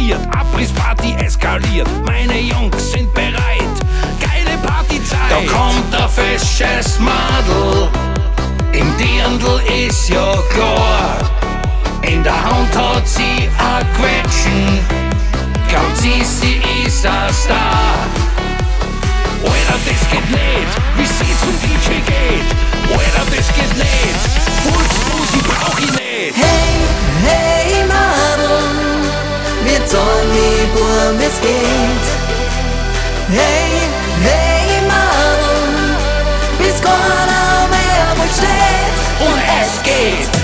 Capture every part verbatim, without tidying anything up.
eskaliert, Abrissparty eskaliert, meine Jungs sind bereit, geile Partyzeit. Da kommt ein fesches Madel, im Dirndl ist ja klar, in der Hand hat sie a Quetschen, glaubt sie, sie ist a Star. Alter, das geht nicht, wie sie zum D J geht. Alter, das geht nicht, Volksmusik brauch ich nicht. Hey, hey Madel, wir zahlen die Burm, es geht. Hey, hey Madel, bis keiner mehr wohl steht. Und es geht.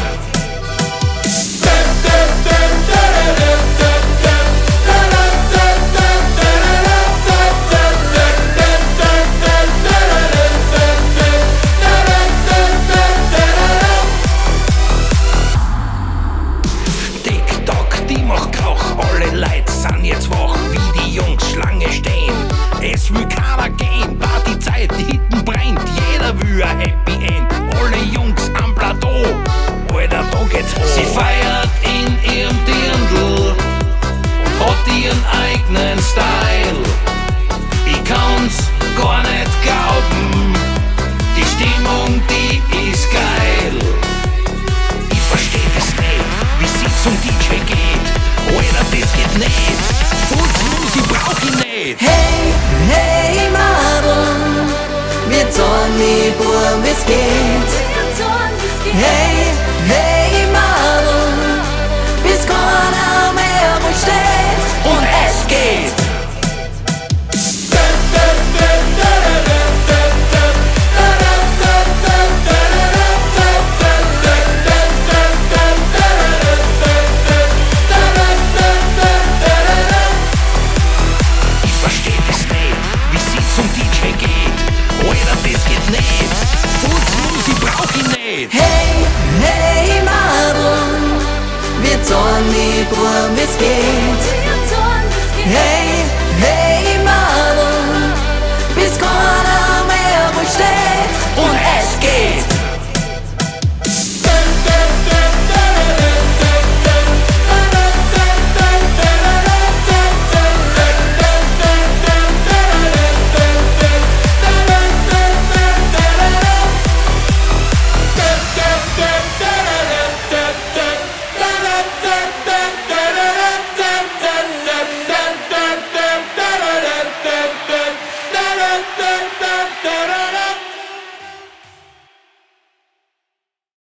Alle Leute sind jetzt wach, wie die Jungs Schlange stehen. Es will keiner gehen, Partyzeit, die Hitten brennt. Jeder will ein Happy End, alle Jungs am Plateau. Alter, da geht's hoch. Sie feiert in ihrem Dirndl und hat ihren eigenen Style. Ich kann's gar nicht glauben, die Stimmung, die ist geil. Ich versteh das nicht, wie sie zum D J geht. Alter, das geht nicht, Volksmusik brauch ich nicht. Hey, hey Madel, wir zahlen die Burm, es geht.